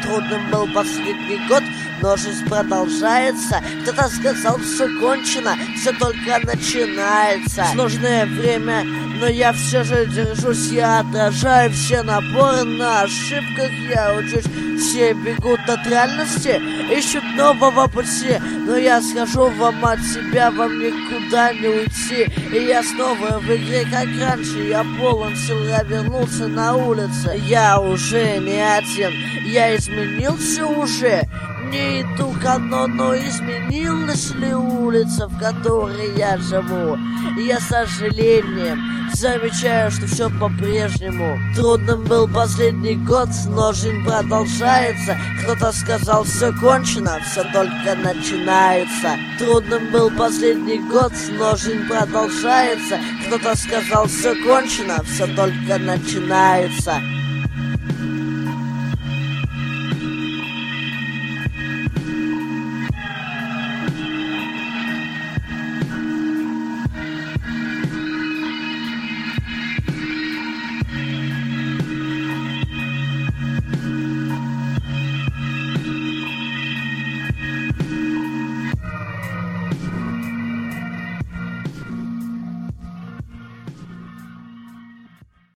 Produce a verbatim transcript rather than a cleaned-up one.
Трудным был последний год, но жизнь продолжается. Кто-то сказал, все кончено, все только начинается. Сложное время, но я все же держусь. Я отражаю все напоры, на ошибках я учусь. Все бегут от реальности, ищут нового пути, но я схожу вам от себя, вам никуда не уйти. И я снова в игре, как раньше. Я полон сил, я вернулся на улице. Я уже не один, я изменился уже. Не иду к одно, но изменилась ли улица, в которой я живу? Я с сожалением замечаю, что все по-прежнему. Трудным был последний год, но жизнь продолжается. Кто-то сказал, все кончено, все только начинается. Трудным был последний год, но жизнь продолжается. Кто-то сказал, все кончено, все только начинается.